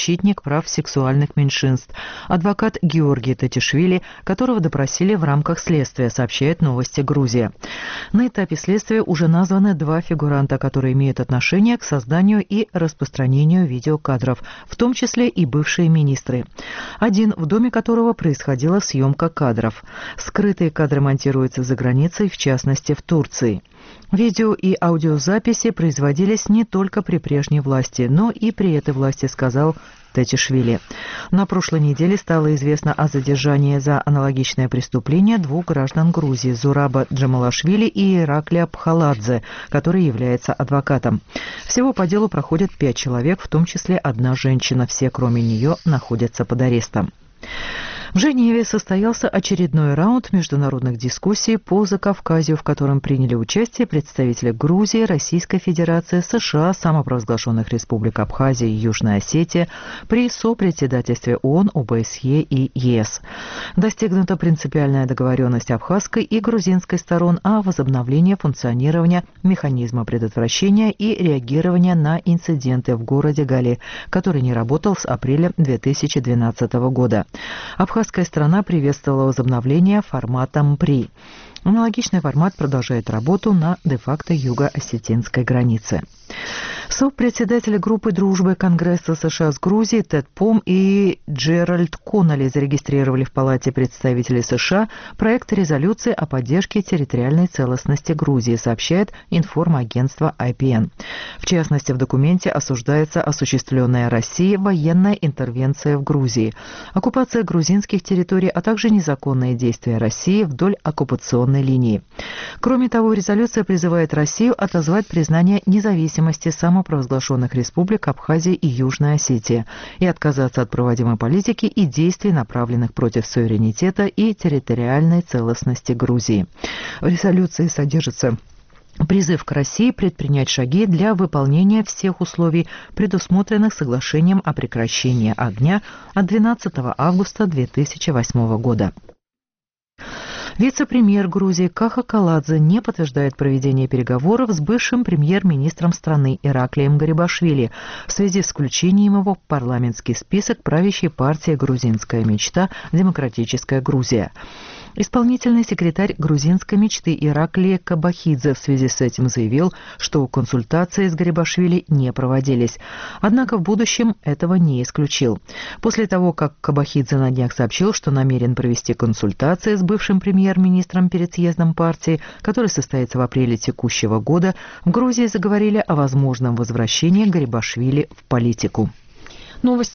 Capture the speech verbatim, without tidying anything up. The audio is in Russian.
защитник прав сексуальных меньшинств, адвокат Георгий Татишвили, которого допросили в рамках следствия, сообщает «Новости Грузия». На этапе следствия уже названы два фигуранта, которые имеют отношение к созданию и распространению видеокадров, в том числе и бывшие министры. Один, в доме которого происходила съемка кадров. Скрытые кадры монтируются за границей, в частности в Турции. Видео и аудиозаписи производились не только при прежней власти, но и при этой власти, сказал Татишвили. На прошлой неделе стало известно о задержании за аналогичное преступление двух граждан Грузии – Зураба Джамалашвили и Ираклия Пхаладзе, который является адвокатом. Всего по делу проходит пять человек, в том числе одна женщина. Все, кроме нее, находятся под арестом. В Женеве состоялся очередной раунд международных дискуссий по Закавказью, в котором приняли участие представители Грузии, Российской Федерации, США, самопровозглашенных республик Абхазия и Южная Осетия при сопредседательстве ООН, ОБСЕ и ЕС. Достигнута принципиальная договоренность абхазской и грузинской сторон о возобновлении функционирования механизма предотвращения и реагирования на инциденты в городе Гали, который не работал с апреля две тысячи двенадцатого года. Абхазская страна приветствовала возобновление формата МПРИ. Аналогичный формат продолжает работу на де-факто юго-осетинской границе. Сопредседатели группы дружбы Конгресса США с Грузией Тед Пом и Джеральд Коннелли зарегистрировали в Палате представителей США проект резолюции о поддержке территориальной целостности Грузии, сообщает информагентство ай пи эн. В частности, в документе осуждается осуществленная Россией военная интервенция в Грузии, оккупация грузинских территорий, а также незаконные действия России вдоль оккупационной линии. Кроме того, резолюция призывает Россию отозвать признание независимости самопровозглашенных республик Абхазия и Южная Осетия и отказаться от проводимой политики и действий, направленных против суверенитета и территориальной целостности Грузии. В резолюции содержится призыв к России предпринять шаги для выполнения всех условий, предусмотренных соглашением о прекращении огня от двенадцатого августа две тысячи восьмого года. Вице-премьер Грузии Каха Каладзе не подтверждает проведение переговоров с бывшим премьер-министром страны Ираклием Гарибашвили в связи с включением его в парламентский список правящей партии «Грузинская мечта. Демократическая Грузия». Исполнительный секретарь грузинской мечты Ираклий Кабахидзе в связи с этим заявил, что консультации с Гарибашвили не проводились. Однако в будущем этого не исключил. После того, как Кабахидзе на днях сообщил, что намерен провести консультации с бывшим премьер-министром перед съездом партии, который состоится в апреле текущего года, в Грузии заговорили о возможном возвращении Гарибашвили в политику. Новости.